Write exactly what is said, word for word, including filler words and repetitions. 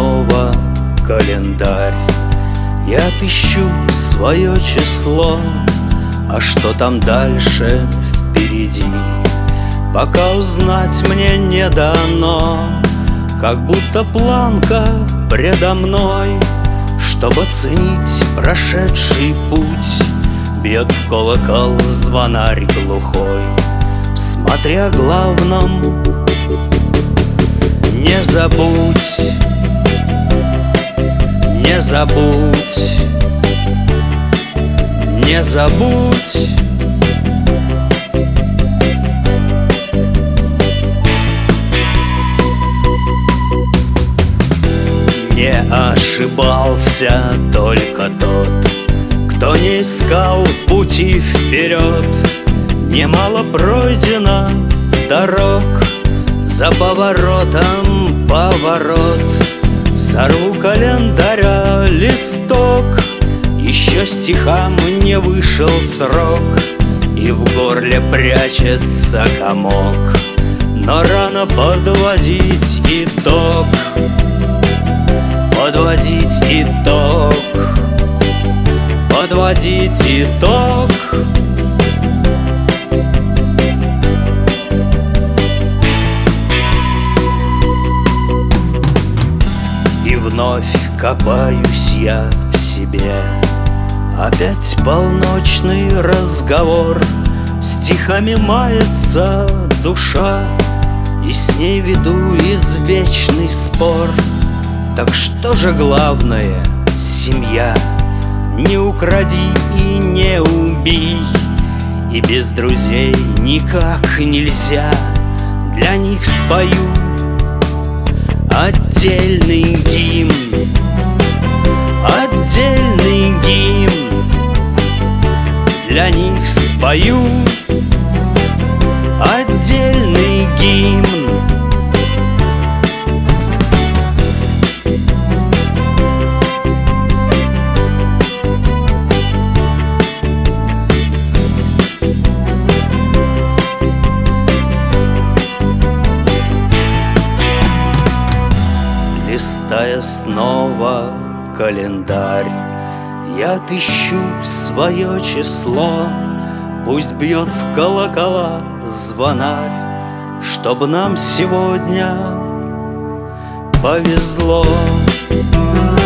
снова календарь. Я отыщу свое число, а что там дальше впереди, пока узнать мне не дано. Как будто планка предо мной, чтобы оценить прошедший путь, бьет в колокол звонарь глухой. Смотря о главном, не забудь, не забудь, не забудь. Не ошибался только тот, кто не искал пути вперед. Немало пройдено дорог, за поворотом поворот. Сорву календаря листок, еще стихам не вышел срок, и в горле прячется комок. Но рано подводить итог, подводить итог, подводить итог. И вновь копаюсь я в себе, опять полночный разговор. Стихами мается душа, и с ней веду извечный спор. Так что же главное, семья? Не укради и не убей, и без друзей никак нельзя. Для них спою отдельный гимн, отдельный гимн. Для них спою отдельный гимн. Листая снова календарь, я отыщу свое число. Пусть бьет в колокола звонарь, чтоб нам сегодня повезло.